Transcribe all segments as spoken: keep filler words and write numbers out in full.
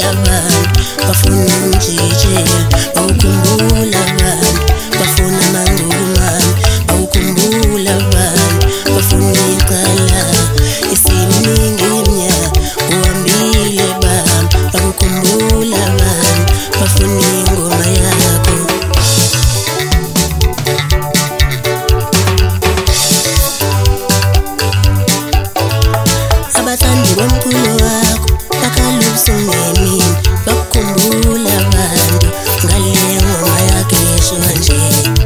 abantu bafuna umjijela, bawukhumbula abantu bafuna amangulumane, bawukhumbula abantu bafuna iqala isiningi iminyaka uhambile bami, bawukhumbula abantu bafuna ingoma yakho. Abathandi bomculo wakho bakhala ubusongeni, bakukhumbula abantu ngale ngoma yakho esho nje.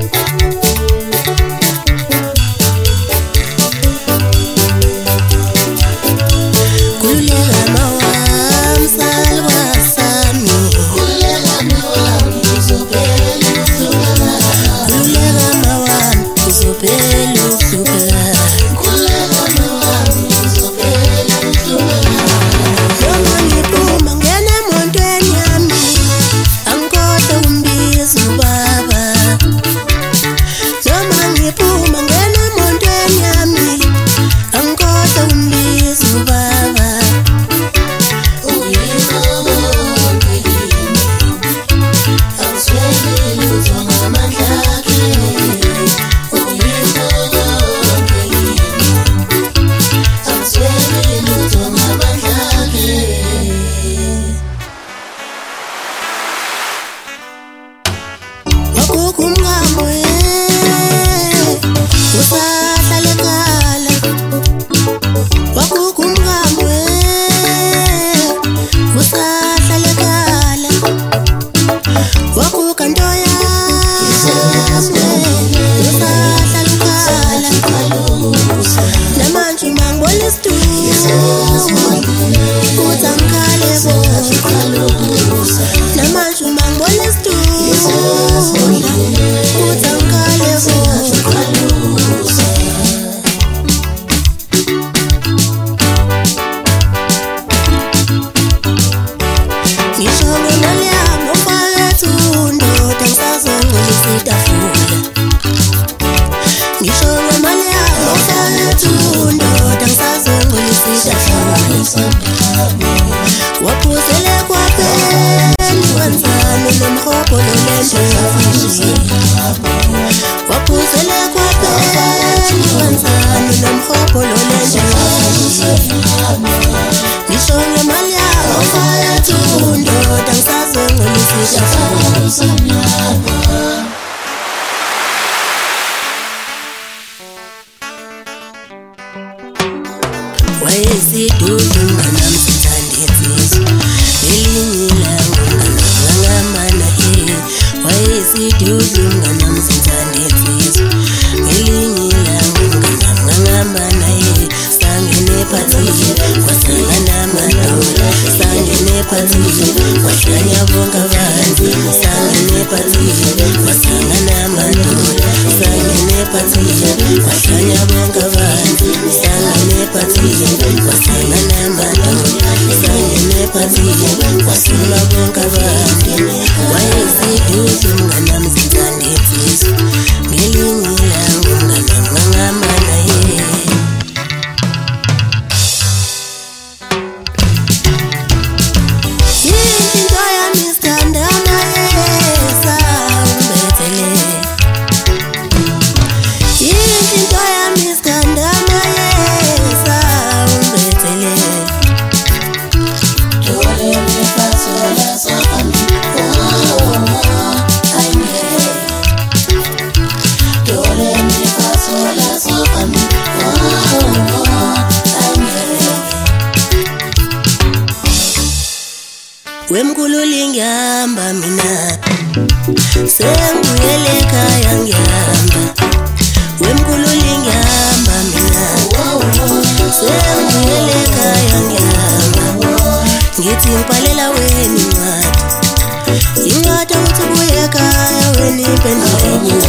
Kululeka mawami salwa sami, kululeka mawami uzophela ukuhlupheka, kululeka mawami uzophela ukuhlupheka, kululeka mawami uzophela ukuhlupheka. Noma ngiphuma ngena emontweni yami angikhohlwa ukumbiza ubaba, noma ngiphuma ngena emontweni yami angikhohlwa ukumbiza ubaba. Uyikho konke kimi, awusweli lutho ngamandla akhe. Uyikho konke kimi, awusweli lutho ngamandla akhe. Wakhokha umngamo usahlala ekhala, wakhokha umngamo usahlala ekhala, wakhokha nto yami usahlala ekhala. Namanje uma ngibona isitulo kuthi angikhale bona, namanje uma ngibona isitulo kuthi angikhale bona. Ngisho ngemali yami ufake undoda ngisazongcolisa itafula, ngisho ngemali yami ufake undoda ngisazongcolisa itafula. Waphuzele kwaphela wanzani nomhobholo lendlovu, waphuzele kwaphela wanzani nomhobholo lendlovu. Ngisho ngemali yami ufake undoda ngisazongcolisa itafula. Wayesidudu mnganami sithanda insizwa, elinye ilanga mnganami ngangamana eh. Wayesidudu mnganami sithanda insizwa, elinye ilanga mnganami ngangamana eh. Sangene ephathini kwahlangana amadoda, sangene ephathini kwahlanya bonke abantu, sangene ephathini kwahlangana amadoda, sangene ephathini kwahlanya bonke abantu, sangene ephathini kwahlangana amadoda, sangene ephathini kwahlula bonke abantu. Wayesidudu mnganami sithanda insizwa, ngelinye ilanga mnganami ngangamana eh. Into yami sithandana yesa umbethele, into yami sithandana yesa umbethele. Dole mifasola sokami, oh ayine. Dole mifasola sokami, oh ayine. Wemkhululi ngihamba mina, sengibuyele ekhaya ngihamba. Wemkhululi ngihamba mina, sengibuyele ekhaya ngihamba. Ngithi ngibhalela wena incwadi, incwadi ukuthi ubuye ekhaya wena iphendule.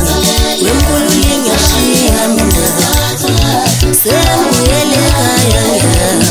Wemkhululi ngiyashiya mina, sengibuyele ekhaya ngihamba.